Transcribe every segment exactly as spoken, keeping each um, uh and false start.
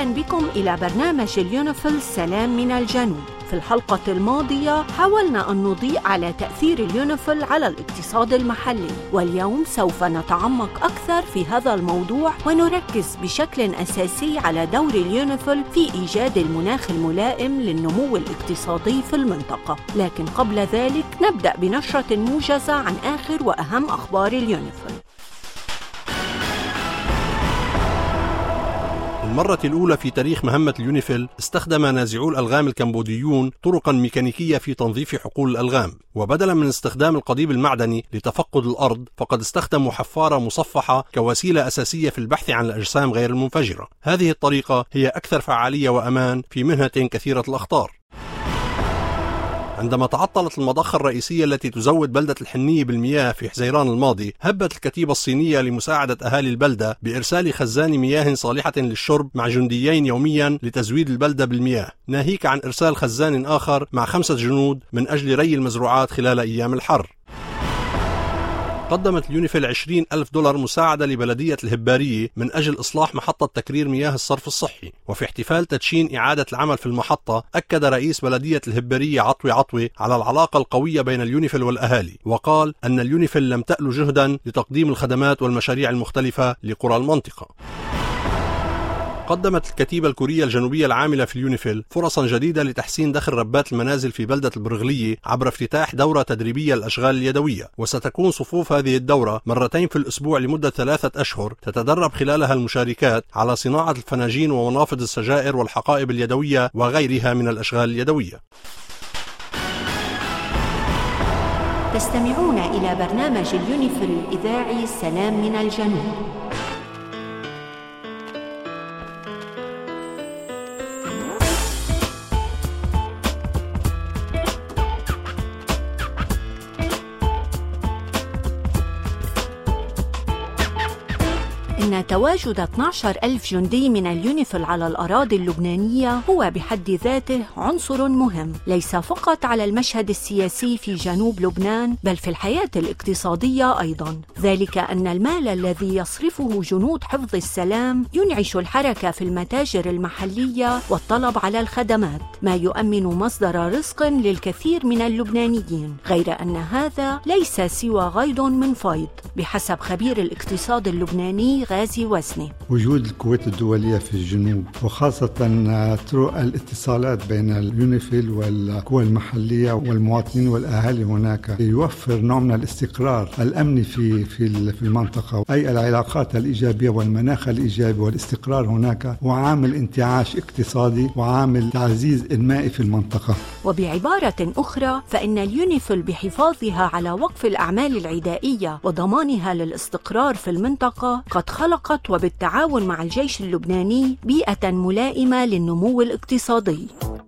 بكم إلى برنامج اليونيفيل سلام من الجنوب. في الحلقة الماضية حاولنا أن نضيء على تأثير اليونيفيل على الاقتصاد المحلي، واليوم سوف نتعمق أكثر في هذا الموضوع ونركز بشكل أساسي على دور اليونيفيل في إيجاد المناخ الملائم للنمو الاقتصادي في المنطقة. لكن قبل ذلك نبدأ بنشرة موجزة عن آخر وأهم أخبار اليونيفيل. المرة الأولى في تاريخ مهمة اليونيفيل استخدم نازعو الألغام الكمبوديون طرقا ميكانيكية في تنظيف حقول الألغام، وبدلا من استخدام القضيب المعدني لتفقد الأرض فقد استخدموا حفارة مصفحة كوسيلة أساسية في البحث عن الأجسام غير المنفجرة. هذه الطريقة هي أكثر فعالية وأمان في مهنة كثيرة الأخطار. عندما تعطلت المضخة الرئيسية التي تزود بلدة الحنية بالمياه في حزيران الماضي، هبت الكتيبة الصينية لمساعدة أهالي البلدة بإرسال خزان مياه صالحة للشرب مع جنديين يوميا لتزويد البلدة بالمياه، ناهيك عن إرسال خزان آخر مع خمسة جنود من أجل ري المزروعات خلال أيام الحر. قدمت اليونيفيل عشرين ألف دولار مساعدة لبلدية الهبارية من أجل إصلاح محطة تكرير مياه الصرف الصحي. وفي احتفال تدشين إعادة العمل في المحطة، أكد رئيس بلدية الهبارية عطوي عطوي على العلاقة القوية بين اليونيفيل والأهالي، وقال أن اليونيفيل لم تأل جهدا لتقديم الخدمات والمشاريع المختلفة لقرى المنطقة. قدمت الكتيبة الكورية الجنوبية العاملة في اليونيفيل فرصا جديدة لتحسين دخل ربات المنازل في بلدة البرغلية عبر افتتاح دورة تدريبية للأشغال اليدوية، وستكون صفوف هذه الدورة مرتين في الأسبوع لمدة ثلاثة أشهر تتدرب خلالها المشاركات على صناعة الفناجين ومنافض السجائر والحقائب اليدوية وغيرها من الأشغال اليدوية. تستمعون إلى برنامج اليونيفيل الإذاعي سلام من الجنوب. إن تواجد اثني عشر ألف جندي من اليونيفيل على الأراضي اللبنانية هو بحد ذاته عنصر مهم، ليس فقط على المشهد السياسي في جنوب لبنان بل في الحياة الاقتصادية أيضا. ذلك أن المال الذي يصرفه جنود حفظ السلام ينعش الحركة في المتاجر المحلية والطلب على الخدمات، ما يؤمن مصدر رزق للكثير من اللبنانيين، غير أن هذا ليس سوى غيض من فيض بحسب خبير الاقتصاد اللبناني غازي وسني. وجود القوات الدولية في الجنوب وخاصة طرق الاتصالات بين اليونيفيل والقوى المحلية والمواطنين والأهالي هناك يوفر نوع من الاستقرار الأمني في في في المنطقة، أي العلاقات الإيجابية والمناخ الإيجابي والاستقرار هناك وعامل انتعاش اقتصادي وعامل تعزيز إنمائي في المنطقة. وبعبارة أخرى فإن اليونيفيل بحفاظها على وقف الأعمال العدائية وضمانها للاستقرار في المنطقة قد خلقت وبالتعاون مع الجيش اللبناني بيئة ملائمة للنمو الاقتصادي.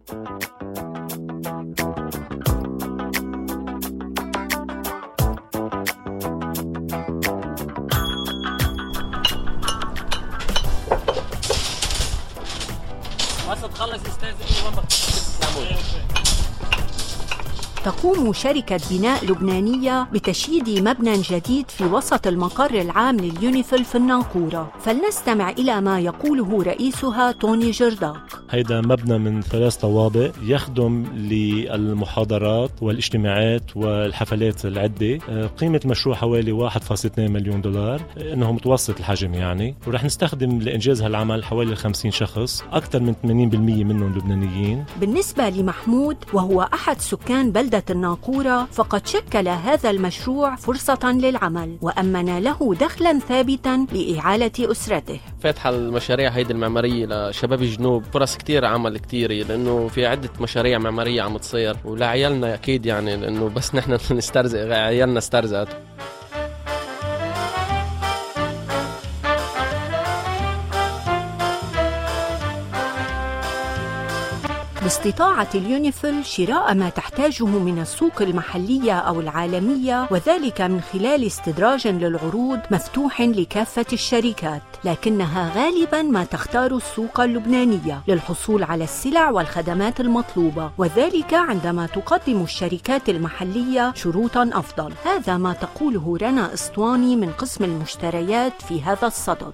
تقوم شركة بناء لبنانية بتشييد مبنى جديد في وسط المقر العام لليونيفيل في الناقورة، فلنستمع إلى ما يقوله رئيسها توني جرداق. هيدا مبنى من ثلاث طوابق يخدم للمحاضرات والاجتماعات والحفلات العدة. قيمة مشروع حوالي واحد فاصلة اثنين مليون دولار، إنه متوسط الحجم يعني، ورح نستخدم لإنجاز هالعمل حوالي خمسين شخص، أكثر من ثمانين بالمئة منهم لبنانيين. بالنسبة لمحمود وهو أحد سكان بلدة الناقورة، فقد شكل هذا المشروع فرصة للعمل وأمن له دخلا ثابتا لإعالة أسرته. فتح المشاريع هيدي المعمارية لشباب الجنوب فرص كتير عمل كتير، لأنه في عدة مشاريع معمارية عم تصير، ولعيالنا أكيد يعني، لأنه بس نحن نسترزق عيالنا استرزقت. باستطاعة اليونيفيل شراء ما تحتاجه من السوق المحلية أو العالمية، وذلك من خلال استدراج للعروض مفتوح لكافة الشركات، لكنها غالباً ما تختار السوق اللبنانية للحصول على السلع والخدمات المطلوبة، وذلك عندما تقدم الشركات المحلية شروطاً أفضل. هذا ما تقوله رنا اسطواني من قسم المشتريات في هذا الصدد.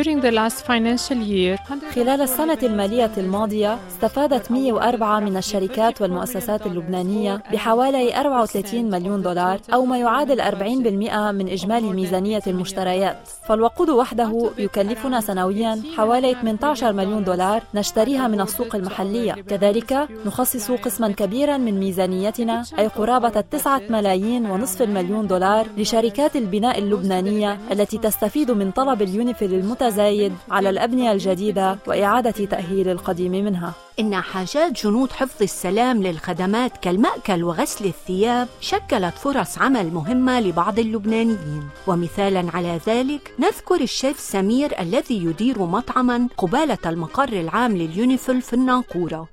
خلال السنة المالية الماضية استفادت مئة وأربعة من الشركات والمؤسسات اللبنانية بحوالي أربعة وثلاثين مليون دولار، أو ما يعادل أربعين بالمئة من إجمالي ميزانية المشتريات. فالوقود وحده يكلفنا سنوياً حوالي ثمانية عشر مليون دولار نشتريها من السوق المحلية. كذلك نخصص قسماً كبيراً من ميزانيتنا، أي قرابة تسعة ملايين ونصف المليون دولار، لشركات البناء اللبنانية التي تستفيد من طلب اليونيفيل المتزايد على الأبنية الجديدة وإعادة تأهيل القديم منها. إن حاجات جنود حفظ السلام للخدمات كالمأكل وغسل الثياب شكلت فرص عمل مهمة لبعض اللبنانيين، ومثالاً على ذلك نذكر الشيف سمير الذي يدير مطعماً قبالة المقر العام لليونيفيل في الناقورة.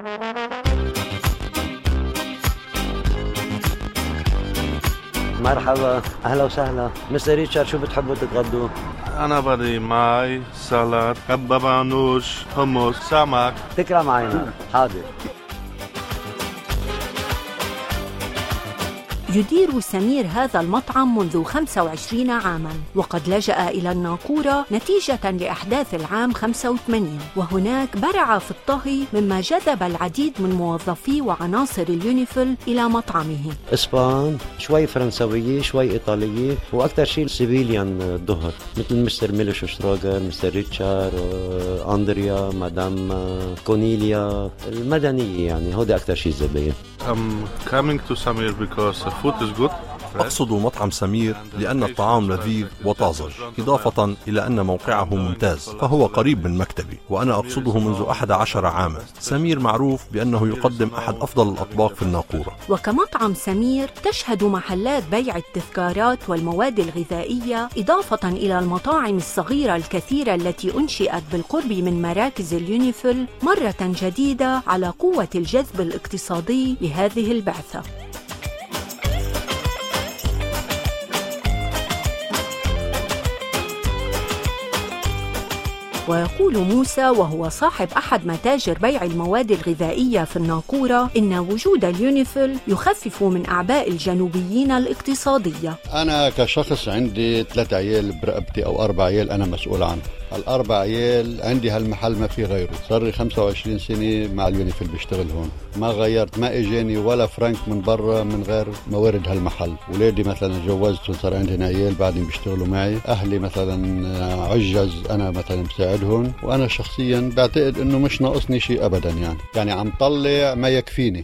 مرحبا، أهلا وسهلا. مستر ريتشارد، شو بتحبوا تتغدوا؟ أنا بدي ماي، سلطة، كباب عنوش، حمص، سمك. تكرم معنا. حاضر. يدير سمير هذا المطعم منذ خمسة وعشرين عاماً، وقد لجأ إلى الناقورة نتيجة لأحداث العام خمسة وثمانين، وهناك برع في الطهي مما جذب العديد من موظفي وعناصر اليونيفيل إلى مطعمه. إسبان، شوي فرنسوية، شوي إيطالية، وأكثر شيء سيفيليان الظهر، مثل مستر ميلوش شتروغر، مستر ريتشارد، أندريا، مدام كونيليا، المدنية يعني. هودي أكثر شيء الزباين. I'm coming to Samir because the food is good. أقصد مطعم سمير لأن الطعام لذيذ وطازج، إضافة إلى أن موقعه ممتاز، فهو قريب من مكتبي، وأنا أقصده منذ أحد عشر عاما. سمير معروف بأنه يقدم أحد أفضل الأطباق في الناقورة. وكمطعم سمير تشهد محلات بيع التذكارات والمواد الغذائية، إضافة إلى المطاعم الصغيرة الكثيرة التي أنشئت بالقرب من مراكز اليونيفيل مرة جديدة على قوة الجذب الاقتصادي لهذه البعثة. ويقول موسى وهو صاحب أحد متاجر بيع المواد الغذائية في الناقورة إن وجود اليونيفيل يخفف من أعباء الجنوبيين الاقتصادية. أنا كشخص عندي ثلاث عيال برقبتي أو أربع عيال أنا مسؤول عنه. الأربع عيال عندي هالمحل ما في غيره، صار لي خمسة وعشرين سنة مع اليونيفيل بشتغل هون، ما غيرت، ما إجاني ولا فرنك من برا من غير موارد هالمحل. ولادي مثلا جوزت وصار عندي عيال بعدين بيشتغلوا معي، أهلي مثلا عجز أنا مثلا بساعدهم، وأنا شخصيا بعتقد إنه مش ناقصني شيء أبدا، يعني يعني عم طلع ما يكفيني.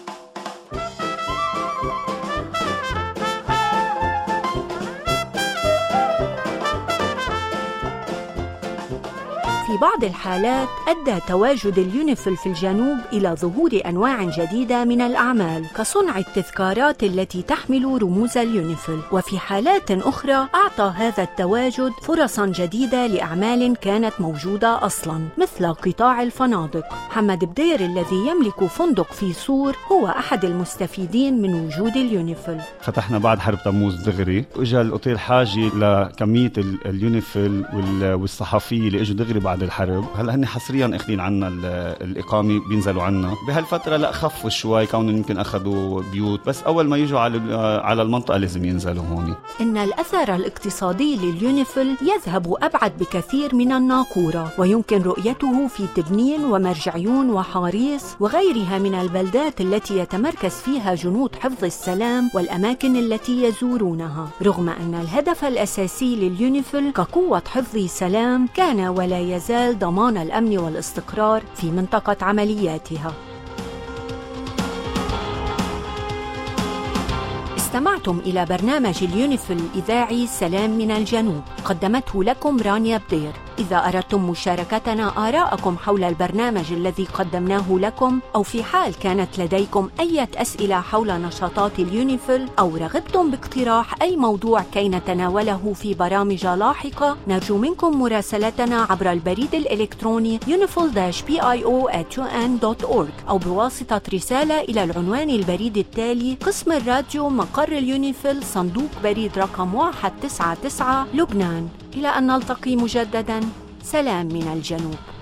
في بعض الحالات أدى تواجد اليونيفيل في الجنوب إلى ظهور أنواع جديدة من الأعمال كصنع التذكارات التي تحمل رموز اليونيفيل، وفي حالات أخرى أعطى هذا التواجد فرصاً جديدة لأعمال كانت موجودة أصلاً مثل قطاع الفنادق. محمد بدير الذي يملك فندق في صور هو أحد المستفيدين من وجود اليونيفيل. فتحنا بعد حرب تموز دغري، وإجا الأوتيل حاجة لكمية اليونيفيل والصحفية اللي إجوا دغري بعد الحرب. هلا هن حصريا اخذين عنا الإقامة، بينزلوا عنا بهالفترة. لا خفوا شوي كون يمكن أخذوا بيوت، بس أول ما يجوا على على المنطقة لازم ينزلوا هون. إن الأثر الاقتصادي لليونيفيل يذهب أبعد بكثير من الناقورة، ويمكن رؤيته في تبنين ومرجعيون وحاريص وغيرها من البلدات التي يتمركز فيها جنود حفظ السلام والأماكن التي يزورونها، رغم أن الهدف الأساسي لليونيفيل كقوة حفظ سلام كان ولا يزال ضمان الأمن والاستقرار في منطقة عملياتها. استمعتم إلى برنامج اليونيفيل الإذاعي سلام من الجنوب، قدمته لكم رانيا بدير. إذا أردتم مشاركتنا آراءكم حول البرنامج الذي قدمناه لكم، أو في حال كانت لديكم أي أسئلة حول نشاطات اليونيفيل، أو رغبتم باقتراح أي موضوع كي نتناوله في برامج لاحقة، نرجو منكم مراسلتنا عبر البريد الإلكتروني يونيفيل بي آي أو آت يو إن دوت أورج أو بواسطة رسالة إلى العنوان البريد التالي: قسم الراديو، مقر اليونيفيل، صندوق بريد رقم واحد تسعة تسعة، لبنان. إلى أن نلتقي مجددا، سلام من الجنوب.